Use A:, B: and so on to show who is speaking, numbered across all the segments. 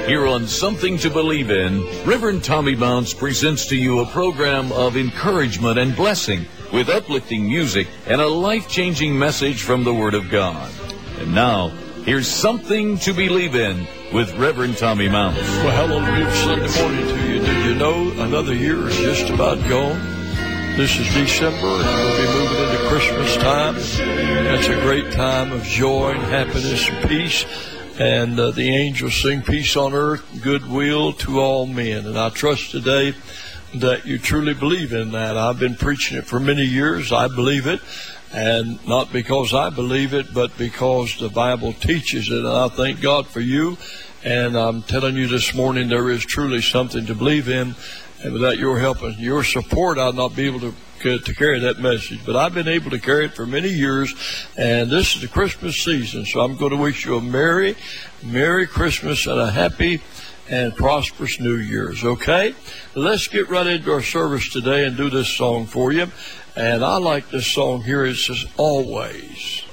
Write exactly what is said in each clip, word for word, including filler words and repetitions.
A: Here on Something to Believe In, Reverend Tommy Bounce presents to you a program of encouragement and blessing with uplifting music and a life-changing message from the Word of God. And now, here's Something to Believe In with Reverend Tommy Bounce.
B: Well, hello, beautiful Sunday morning to you. Did you know another year is just about gone? This is December, and we'll be moving into Christmas time. That's a great time of joy and happiness and peace. And uh, the angels sing peace on earth, goodwill to all men. And I trust today that you truly believe in that. I've been preaching it for many years. I believe it. And not because I believe it, but because the Bible teaches it. And I thank God for you. And I'm telling you this morning, there is truly something to believe in. And without your help and your support, I'd not be able to to carry that message. But I've been able to carry it for many years, and this is the Christmas season. So I'm going to wish you a Merry, Merry Christmas and a happy and prosperous New Year's, okay? Let's get right into our service today and do this song for you. And I like this song here. It says, Always.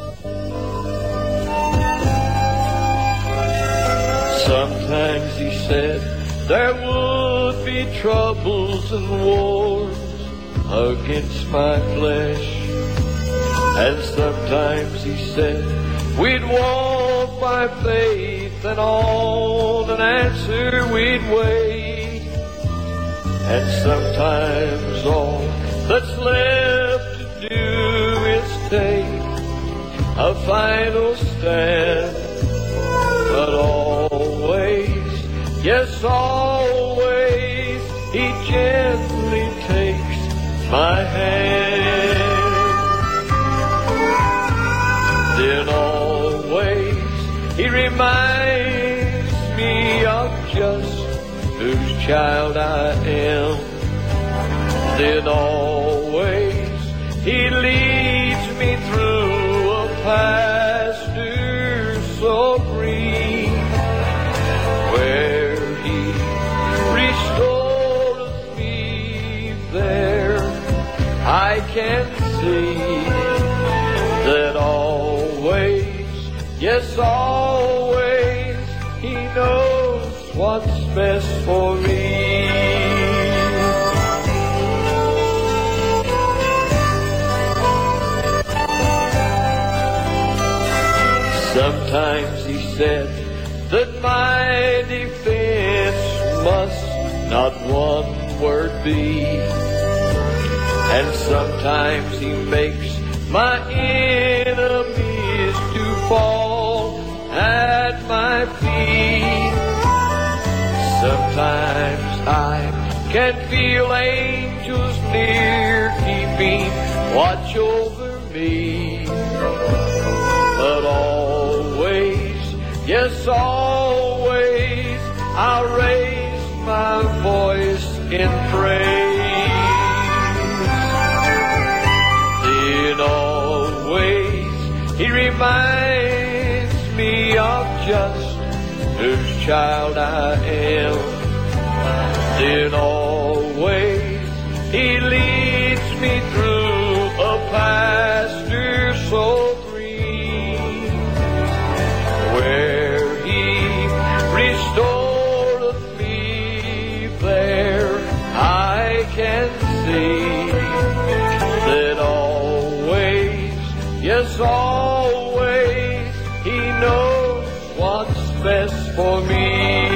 B: Sometimes he said there would be troubles and wars against my flesh, and sometimes he said we'd walk by faith and on an answer we'd wait, and sometimes all that's left to do is take a final stand. But always, yes always, he gently takes my hand. Then always he reminds me of just whose child I am. Then always he leads me through a pasture so green, where he restoreth me there. I can see that always, yes always, he knows what's best for me. Sometimes he said that my defense must not one word be, and sometimes he makes my enemies to fall at my feet. Sometimes I can feel angels near keeping watch over me. But always, yes always, I'll raise my voice in praise. Always he reminds me of just whose child I am. Then always he leads me through a pasture so green, where he restoreth me there. I can see that all yes, always, he knows what's best for me.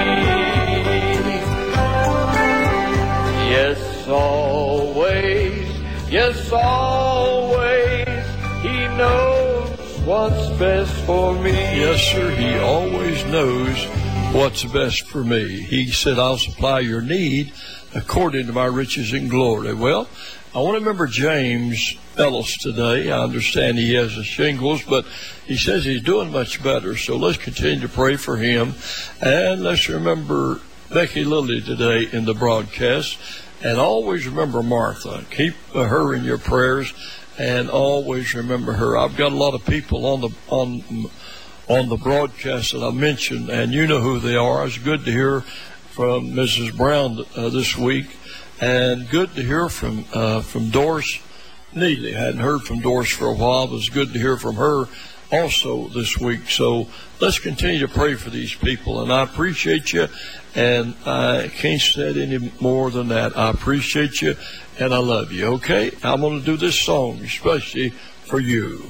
B: Yes, always, yes, always, he knows what's best for me. Yes, sir, he always knows what's best for me. He said, I'll supply your need according to my riches and glory. Well, I want to remember James Ellis today. I understand he has the shingles, but he says he's doing much better. So let's continue to pray for him. And let's remember Becky Lilly today in the broadcast. And always remember Martha. Keep her in your prayers and always remember her. I've got a lot of people on the on on the broadcast that I mentioned, and you know who they are. It's good to hear from Missus Brown uh, this week. And good to hear from uh, from Doris Neely. I hadn't heard from Doris for a while. It was good to hear from her also this week. So let's continue to pray for these people. And I appreciate you, and I can't say any more than that. I appreciate you, and I love you, okay? I'm going to do this song especially for you.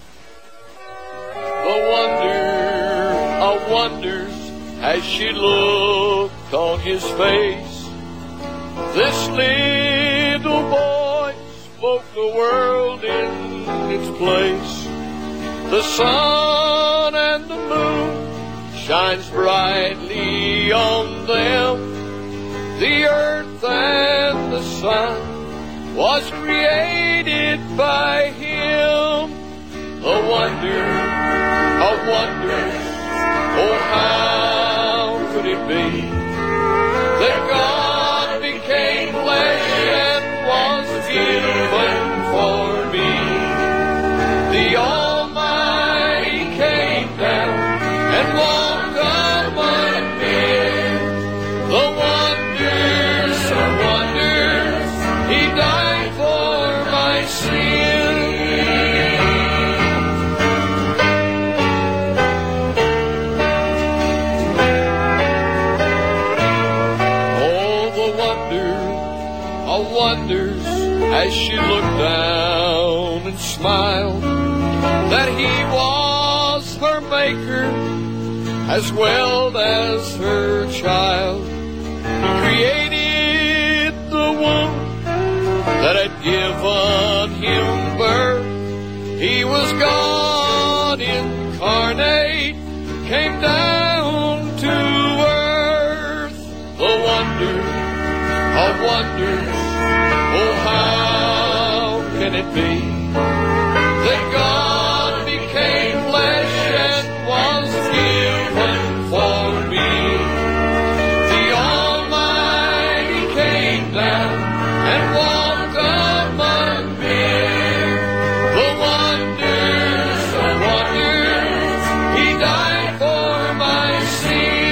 C: The wonder of wonders as she looked on his face, this little boy spoke the world in its place. The sun and the moon shines brightly on them. The earth and the sun was created by him. The wonder of wonders, oh how could it be that God became flesh and was given for me? The Almighty came down and walked among men. The wonders of wonders, he died for my sin. Wonders as she looked down and smiled that he was her maker as well as her child. He created the womb that had given him birth. He was God incarnate, came down to earth. The wonder of wonders, oh, how can it be that God became flesh and was given for me? The Almighty came down and walked among men. The wonders of wonders, he died for my sin.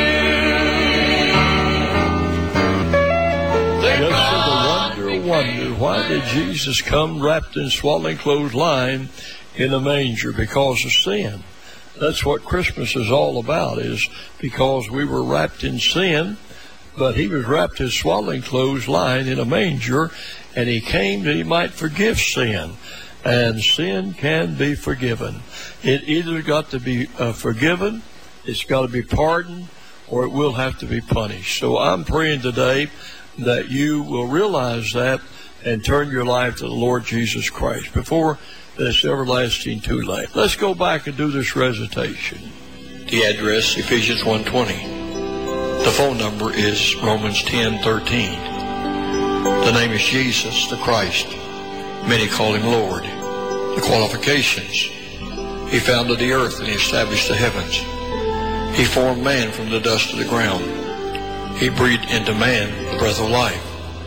B: Yes, so the wonder, wonder, why did Jesus come wrapped in swaddling clothes, lying in a manger? Because of sin. That's what Christmas is all about, is because we were wrapped in sin, but he was wrapped in swaddling clothes, lying in a manger, and he came that he might forgive sin. And sin can be forgiven. It either got to be uh, forgiven, it's got to be pardoned, or it will have to be punished. So I'm praying today that you will realize that and turn your life to the Lord Jesus Christ before it's everlasting too late. Let's go back and do this recitation.
D: The address, Ephesians one twenty. The phone number is Romans ten thirteen. The name is Jesus the Christ. Many call him Lord. The qualifications: he founded the earth and he established the heavens. He formed man from the dust of the ground. He breathed into man the breath of life.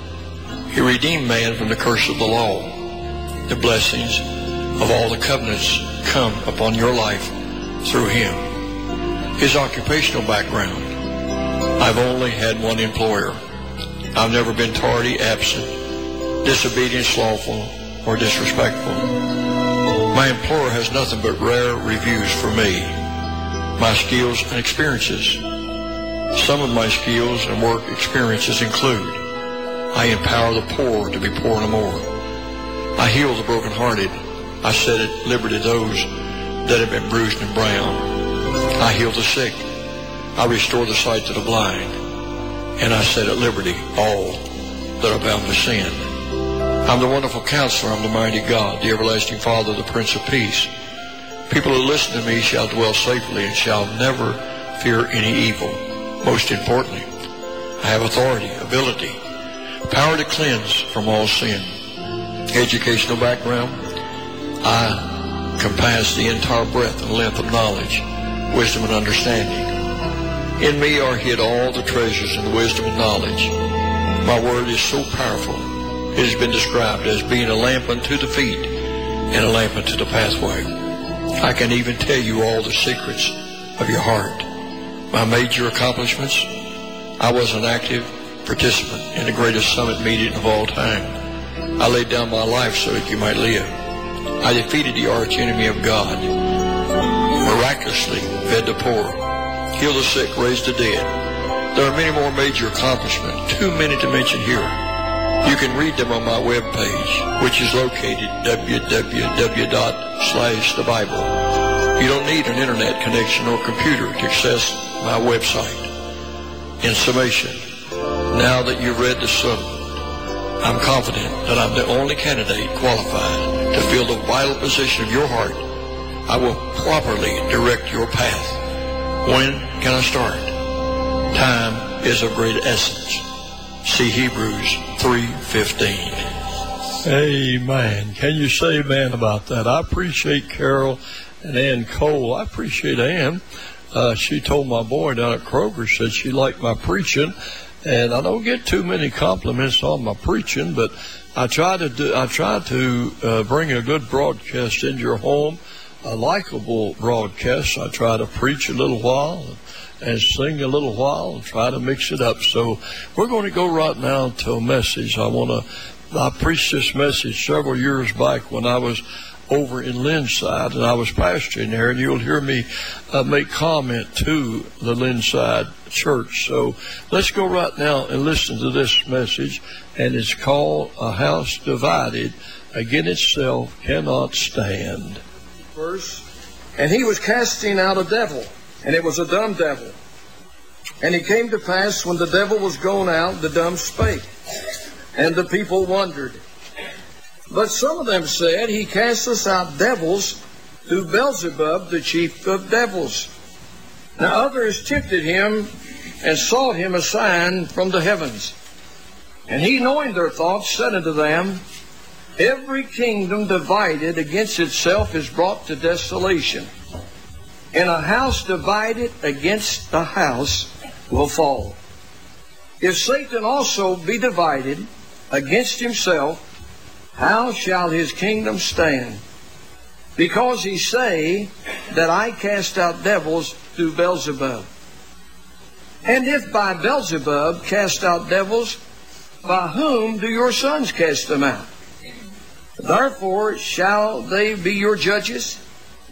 D: He redeemed man from the curse of the law. The blessings of all the covenants come upon your life through him. His occupational background: I've only had one employer. I've never been tardy, absent, disobedient, slothful, or disrespectful. My employer has nothing but rare reviews for me. My skills and experiences. Some of my skills and work experiences include: I empower the poor to be poor no more. I heal the brokenhearted. I set at liberty those that have been bruised and brown. I heal the sick. I restore the sight to the blind. And I set at liberty all that are bound to sin. I'm the wonderful counselor. I'm the mighty God, the everlasting Father, the Prince of Peace. People who listen to me shall dwell safely and shall never fear any evil. Most importantly, I have authority, ability, power to cleanse from all sin. Educational background: I compass the entire breadth and length of knowledge, wisdom, and understanding. In me are hid all the treasures and the wisdom and knowledge. My word is so powerful, it has been described as being a lamp unto the feet and a lamp unto the pathway. I can even tell you all the secrets of your heart. My major accomplishments: I was an active participant in the greatest summit meeting of all time. I laid down my life so that you might live. I defeated the arch enemy of God. miraculously fed the poor, healed the sick, raised the dead. There are many more major accomplishments, too many to mention here. You can read them on my webpage, which is located www dot slash the Bible. You don't need an internet connection or computer to access my website. In summation, now that you've read the sermon, I'm confident that I'm the only candidate qualified to fill the vital position of your heart. I will properly direct your path. When can I start? Time is of great essence. See Hebrews three fifteen.
B: Amen. Can you say amen about that? I appreciate Carol and Ann Cole. I appreciate Ann. Uh, she told my boy down at Kroger, said she liked my preaching. And I don't get too many compliments on my preaching, but I try to do, I try to uh, bring a good broadcast into your home, a likable broadcast. I try to preach a little while and, and sing a little while and try to mix it up. So we're going to go right now to a message. I want to. I preached this message several years back when I was over in Lindside, and I was pastoring there, and you'll hear me uh, make comment to the Lindside Church. So let's go right now and listen to this message, and it's called A House Divided Against Itself Cannot Stand.
E: Verse, and he was casting out a devil, and it was a dumb devil. And it came to pass, when the devil was gone out, the dumb spake, and the people wondered. But some of them said, he casteth out devils through Beelzebub, the chief of devils. Now others tempted him and sought him a sign from the heavens. And he, knowing their thoughts, said unto them, every kingdom divided against itself is brought to desolation, and a house divided against a house will fall. If Satan also be divided against himself, how shall his kingdom stand? Because he say that I cast out devils through Beelzebub. And if by Beelzebub cast out devils, by whom do your sons cast them out? Therefore shall they be your judges.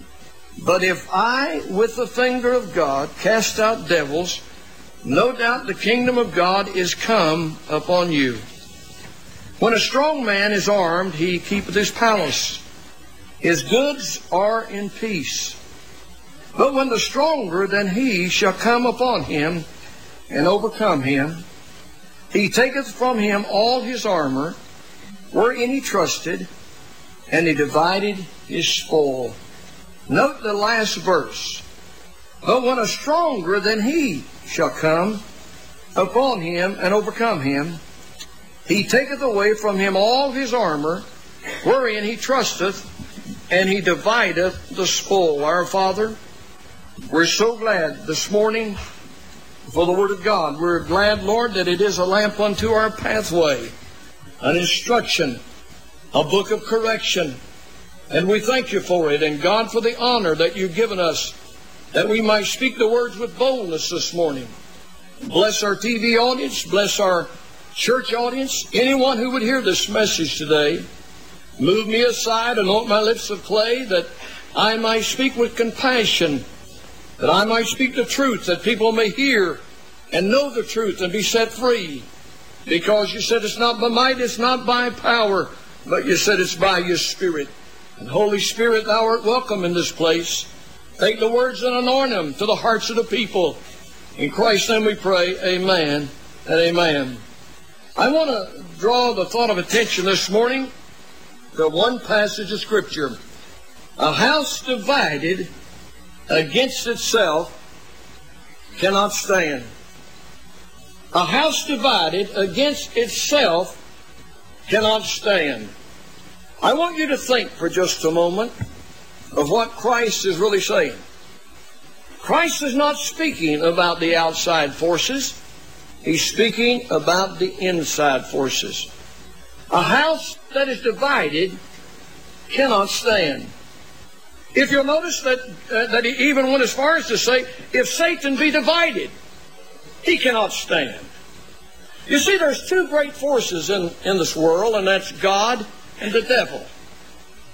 E: But if I with the finger of God cast out devils, no doubt the kingdom of God is come upon you. When a strong man is armed, he keepeth his palace. His goods are in peace. But when the stronger than he shall come upon him and overcome him, he taketh from him all his armor, wherein he trusted, and he divided his spoil. Note the last verse. But when a stronger than he shall come upon him and overcome him, he taketh away from him all his armor, wherein he trusteth, and he divideth the spoil. Our Father, we're so glad this morning for the Word of God. We're glad, Lord, that it is a lamp unto our pathway, an instruction, a book of correction. And we thank you for it, and God, for the honor that you've given us, that we might speak the words with boldness this morning. Bless our T V audience, bless our church audience, anyone who would hear this message today. Move me aside, anoint my lips of clay, that I might speak with compassion, that I might speak the truth, that people may hear and know the truth and be set free. Because you said it's not by might, it's not by power, but you said it's by your Spirit. And Holy Spirit, thou art welcome in this place. Take the words and anoint them to the hearts of the people. In Christ's name we pray, amen and amen. I want to draw the thought of attention this morning to one passage of Scripture. A house divided against itself cannot stand. A house divided against itself cannot stand. I want you to think for just a moment of what Christ is really saying. Christ is not speaking about the outside forces. He's speaking about the inside forces. A house that is divided cannot stand. If you'll notice that, uh, that he even went as far as to say, if Satan be divided, he cannot stand. You see, there's two great forces in, in this world, and that's God and the devil.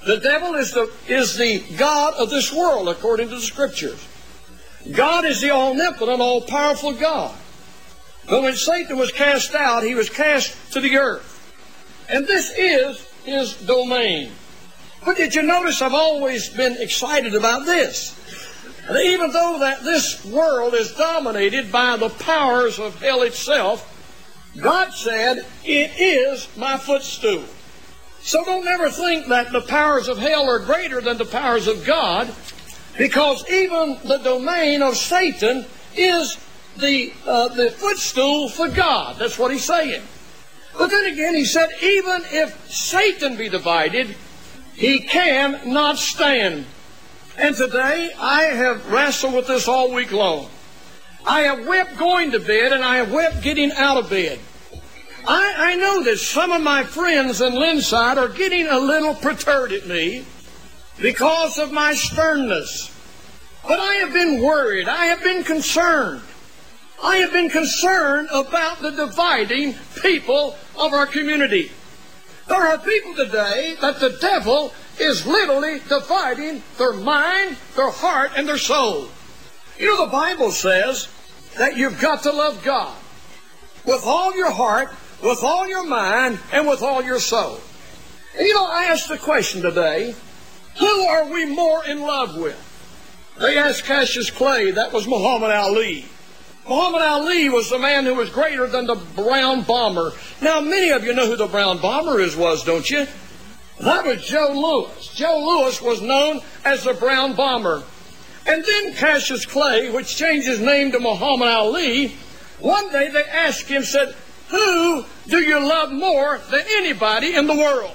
E: The devil is the, is the god of this world, according to the Scriptures. God is the omnipotent, all-powerful God. But when Satan was cast out, he was cast to the earth. And this is his domain. But did you notice I've always been excited about this? And even though that this world is dominated by the powers of hell itself, God said, it is my footstool. So don't ever think that the powers of hell are greater than the powers of God, because even the domain of Satan is the, uh, the footstool for God. That's what he's saying. But then again, he said, even if Satan be divided, he can not stand. And today, I have wrestled with this all week long. I have wept going to bed, and I have wept getting out of bed. I, I know that some of my friends in Linside are getting a little perturbed at me because of my sternness. But I have been worried. I have been concerned. I have been concerned about the dividing people of our community. There are people today that the devil is literally dividing their mind, their heart, and their soul. You know, the Bible says that you've got to love God with all your heart, with all your mind, and with all your soul. And you know, I asked the question today, who are we more in love with? They asked Cassius Clay, that was Muhammad Ali. Muhammad Ali was the man who was greater than the Brown Bomber. Now, many of you know who the Brown Bomber is, was, don't you? That was Joe Louis. Joe Louis was known as the Brown Bomber. And then Cassius Clay, which changed his name to Muhammad Ali, one day they asked him, said, who do you love more than anybody in the world?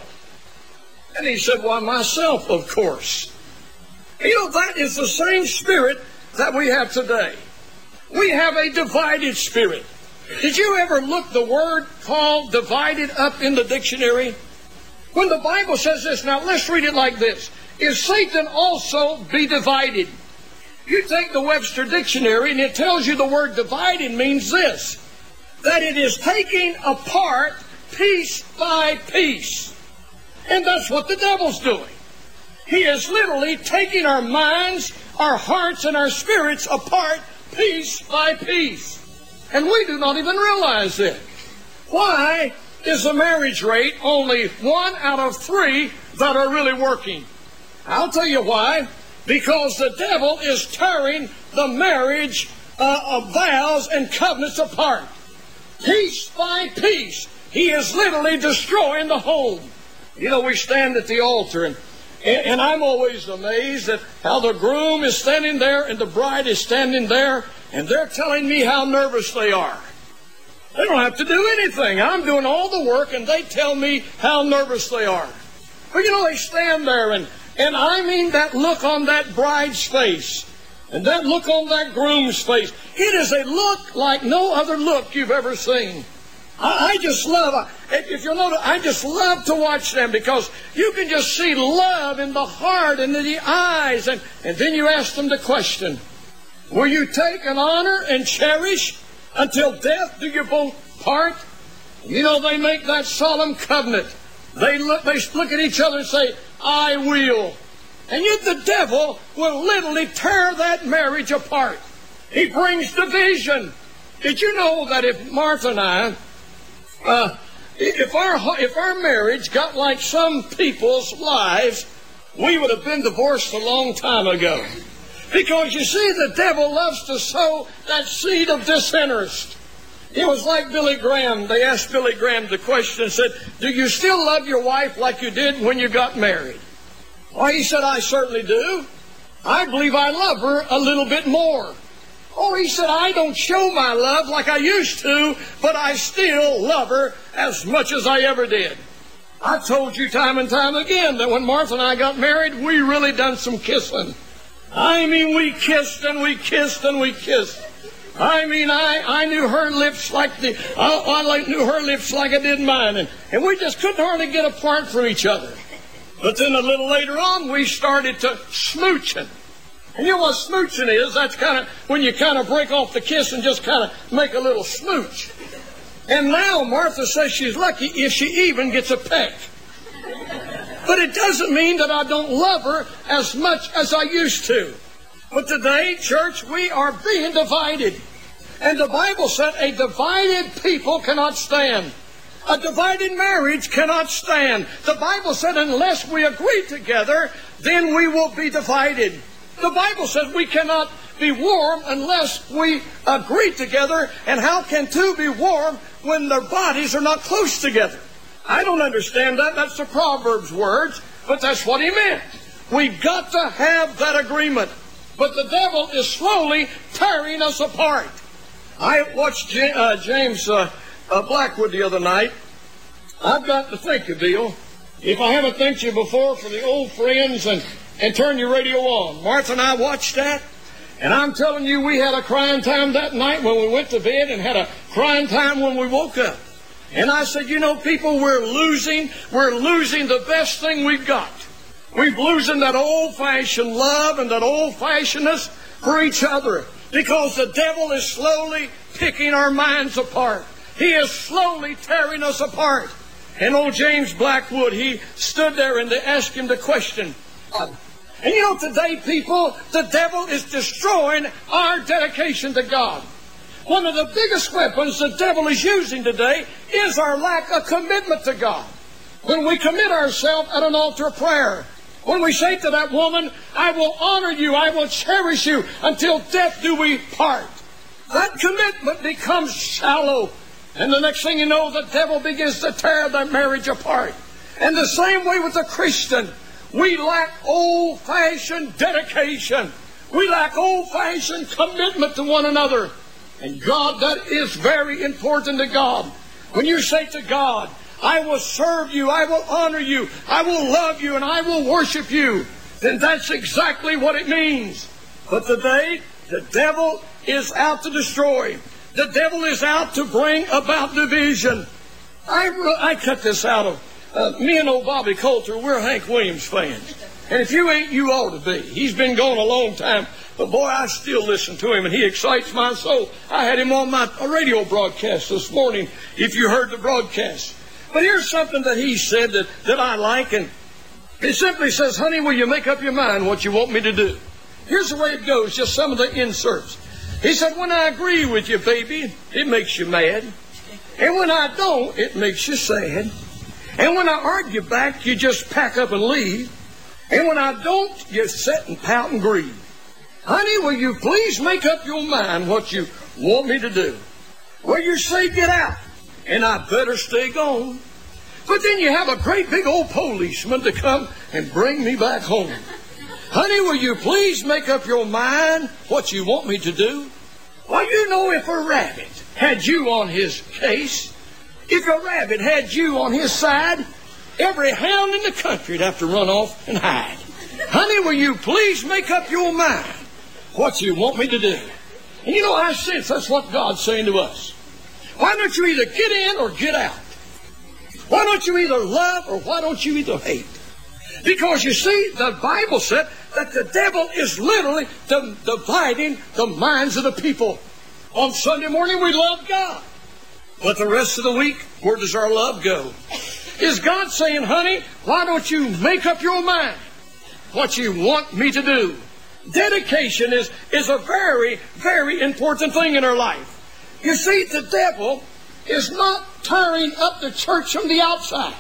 E: And he said, why, myself, of course. You know, that is the same spirit that we have today. We have a divided spirit. Did you ever look the word called divided up in the dictionary? When the Bible says this, now let's read it like this. Is Satan also be divided? You take the Webster Dictionary and it tells you the word divided means this, that it is taking apart piece by piece. And that's what the devil's doing. He is literally taking our minds, our hearts, and our spirits apart piece by piece. And we do not even realize it. Why is the marriage rate only one out of three that are really working? I'll tell you why. Because the devil is tearing the marriage uh, of vows and covenants apart. Piece by piece. He is literally destroying the home. You know, we stand at the altar and And I'm always amazed at how the groom is standing there and the bride is standing there, and they're telling me how nervous they are. They don't have to do anything. I'm doing all the work, and they tell me how nervous they are. But you know, they stand there, and, and I mean that look on that bride's face, and that look on that groom's face. It is a look like no other look you've ever seen. I just love, if you'll notice, I just love to watch them because you can just see love in the heart and in the eyes. And, and then you ask them the question, will you take and honor and cherish until death do you both part? You know, they make that solemn covenant. They look, they look at each other and say, I will. And yet the devil will literally tear that marriage apart. He brings division. Did you know that if Martha and I, Uh, if our if our marriage got like some people's lives, we would have been divorced a long time ago. Because you see, the devil loves to sow that seed of disinterest. It was like Billy Graham. They asked Billy Graham the question and said, do you still love your wife like you did when you got married? Well, he said, I certainly do. I believe I love her a little bit more. Oh, he said, I don't show my love like I used to, but I still love her as much as I ever did. I've told you time and time again that when Martha and I got married, we really done some kissing. I mean, we kissed and we kissed and we kissed. I mean, I, I knew her lips like the I, I knew her lips like I did mine, and, and we just couldn't hardly get apart from each other. But then a little later on, we started to smooching. And you know what smooching is? That's kind of when you kind of break off the kiss and just kind of make a little smooch. And now Martha says she's lucky if she even gets a peck. But it doesn't mean that I don't love her as much as I used to. But today, church, we are being divided. And the Bible said a divided people cannot stand. A divided marriage cannot stand. The Bible said unless we agree together, then we will be divided. The Bible says we cannot be warm unless we agree together. And how can two be warm when their bodies are not close together? I don't understand that. That's the Proverbs words, but that's what he meant. We've got to have that agreement. But the devil is slowly tearing us apart. I watched J- uh, James uh, uh, Blackwood the other night. I've got to think a deal. If I haven't thanked you before for the old friends and, and turn your radio on. Martha and I watched that. And I'm telling you, we had a crying time that night when we went to bed and had a crying time when we woke up. And I said, you know, people, we're losing, we're losing the best thing we've got. We're losing that old-fashioned love and that old-fashionedness for each other. Because the devil is slowly picking our minds apart. He is slowly tearing us apart. And old James Blackwood, he stood there and they asked him the question. And you know, today, people, the devil is destroying our dedication to God. One of the biggest weapons the devil is using today is our lack of commitment to God. When we commit ourselves at an altar of prayer, when we say to that woman, I will honor you, I will cherish you until death do we part. That commitment becomes shallow. And the next thing you know, the devil begins to tear that marriage apart. And the same way with the Christian. We lack old-fashioned dedication. We lack old-fashioned commitment to one another. And God, that is very important to God. When you say to God, I will serve you, I will honor you, I will love you, and I will worship you, then that's exactly what it means. But today, the devil is out to destroy. The devil is out to bring about division. I, I cut this out of uh, me and old Bobby Coulter. We're Hank Williams fans. And if you ain't, you ought to be. He's been gone a long time. But boy, I still listen to him, and he excites my soul. I had him on my radio broadcast this morning, if you heard the broadcast. But here's something that he said that, that I like, and it simply says, honey, will you make up your mind what you want me to do? Here's the way it goes, just some of the inserts. He said, when I agree with you, baby, it makes you mad. And when I don't, it makes you sad. And when I argue back, you just pack up and leave. And when I don't, you sit and pout and grieve. Honey, will you please make up your mind what you want me to do? Well, you say get out, and I better stay gone. But then you have a great big old policeman to come and bring me back home. Honey, will you please make up your mind what you want me to do? Well, you know, if a rabbit had you on his case, if a rabbit had you on his side, every hound in the country would have to run off and hide. Honey, will you please make up your mind what you want me to do? And you know, I sense that's what God's saying to us. Why don't you either get in or get out? Why don't you either love or why don't you either hate? Because you see, the Bible said that the devil is literally dividing the minds of the people. On Sunday morning, we love God. But the rest of the week, where does our love go? Is God saying, honey, why don't you make up your mind what you want me to do? Dedication is, is a very, very important thing in our life. You see, the devil is not tearing up the church from the outside.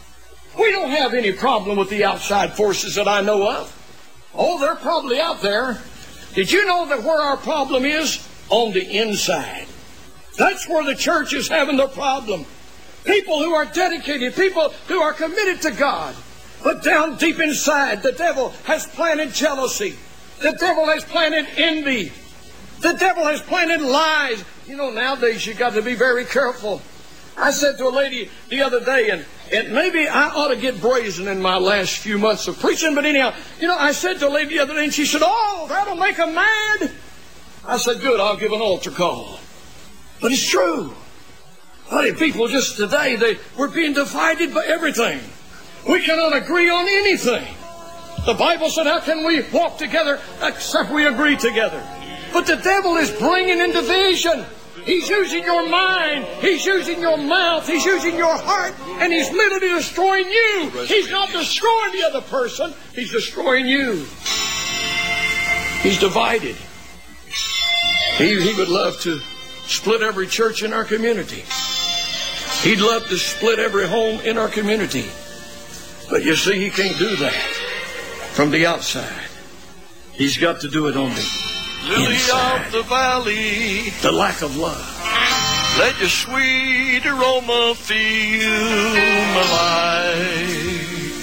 E: We don't have any problem with the outside forces that I know of. Oh, they're probably out there. Did you know that where our problem is? On the inside. That's where the church is having the problem. People who are dedicated, people who are committed to God. But down deep inside, the devil has planted jealousy. The devil has planted envy. The devil has planted lies. You know, nowadays you've got to be very careful. I said to a lady the other day, and, and maybe I ought to get brazen in my last few months of preaching, but anyhow, you know, I said to a lady the other day, and she said, oh, that'll make them mad. I said, good, I'll give an altar call. But it's true. Honey, people just today, they we're being divided by everything. We cannot agree on anything. The Bible said, how can we walk together except we agree together? But the devil is bringing in division. He's using your mind. He's using your mouth. He's using your heart. And he's literally destroying you. He's not destroying the other person. He's destroying you. He's divided. He, he would love to split every church in our community. He'd love to split every home in our community. But you see, he can't do that from the outside. He's got to do it on the
B: Lily
E: inside.
B: of the valley,
E: The lack of love.
B: let your sweet aroma fill my life.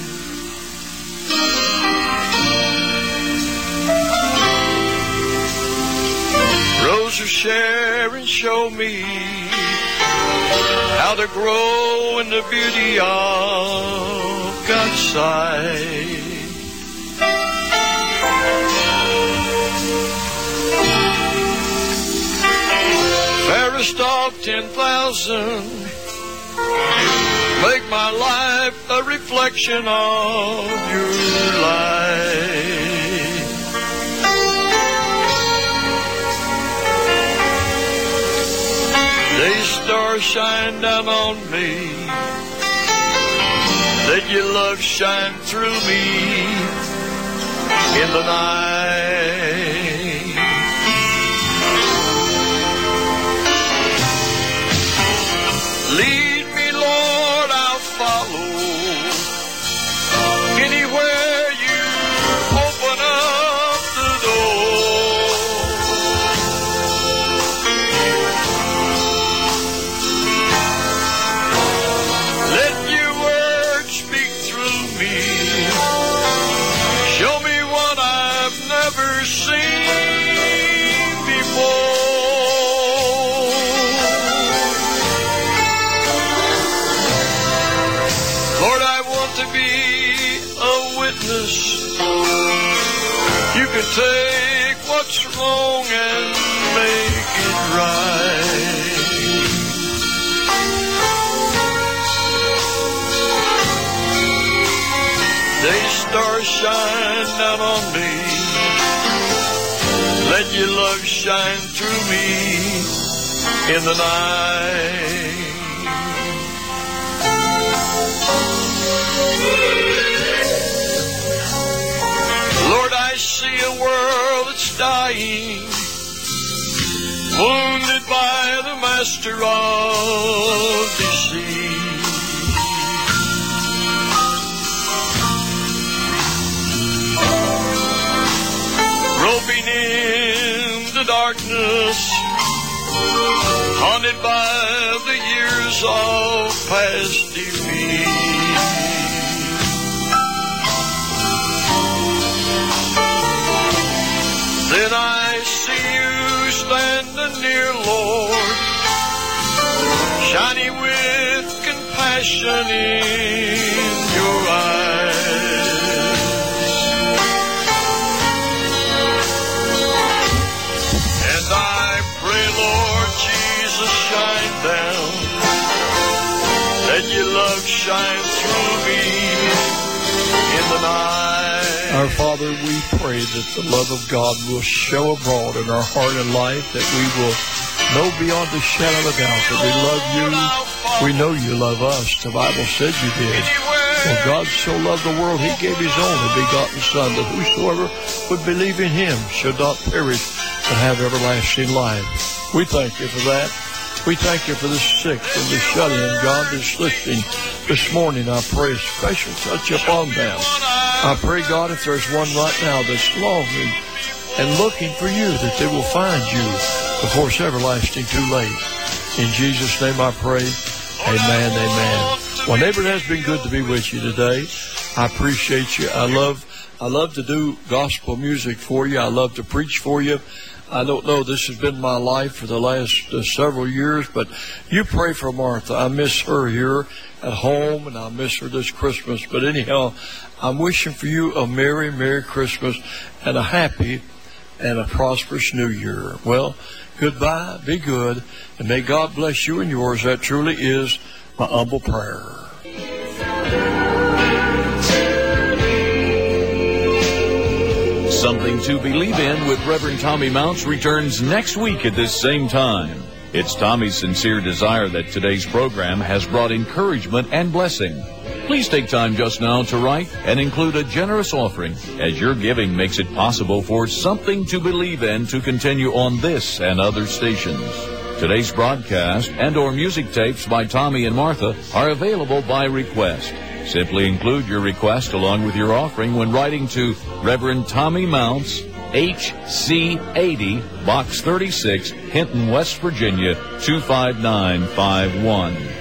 B: Rose of Sharon, show me how to grow in the beauty of God's sight. Fairest of ten thousand, make my life a reflection of your light. Day star, shine down on me, let your love shine through me in the night. Lead me, Lord, I'll follow. Anywhere you open up the door. Let your word speak through me. Show me what I've never seen before. Lord, I want to be a witness. You can take what's wrong and make it right. Day star, shine down on me. Let your love shine through me in the night. Lord, I see a world that's dying, wounded by the master of deceit. Groping in the darkness, haunted by the years of past defeat. Then I see you standing near, Lord, shining with compassion in your eyes. And I pray, Lord Jesus, shine down. Let your love shine through me in the night. Our Father, we pray that the love of God will show abroad in our heart and life, that we will know beyond a shadow of a doubt that we love you. We know you love us. The Bible said you did. For God so loved the world, he gave his only begotten Son, that whosoever would believe in him should not perish but have everlasting life. We thank you for that. We thank you for the sick and the shut-in, God, that's listening this morning. I pray a special touch upon them. I pray, God, if there's one right now that's longing and looking for you, that they will find you before it's everlasting too late. In Jesus' name I pray. Amen, amen. Well, neighbor, it has been good to be with you today. I appreciate you. I love, I love to do gospel music for you. I love to preach for you. I don't know, this has been my life for the last uh, several years, but you pray for Martha. I miss her here at home, and I miss her this Christmas. But anyhow, I'm wishing for you a Merry, Merry Christmas and a happy and a prosperous New Year. Well, goodbye, be good, and may God bless you and yours. That truly is my humble prayer.
A: Something to Believe In with Reverend Tommy Mounts returns next week at this same time. It's Tommy's sincere desire that today's program has brought encouragement and blessing. Please take time just now to write and include a generous offering, as your giving makes it possible for Something to Believe In to continue on this and other stations. Today's broadcast and or music tapes by Tommy and Martha are available by request. Simply include your request along with your offering when writing to Reverend Tommy Mounts, H C eighty, Box thirty-six, Hinton, West Virginia, two five nine five one.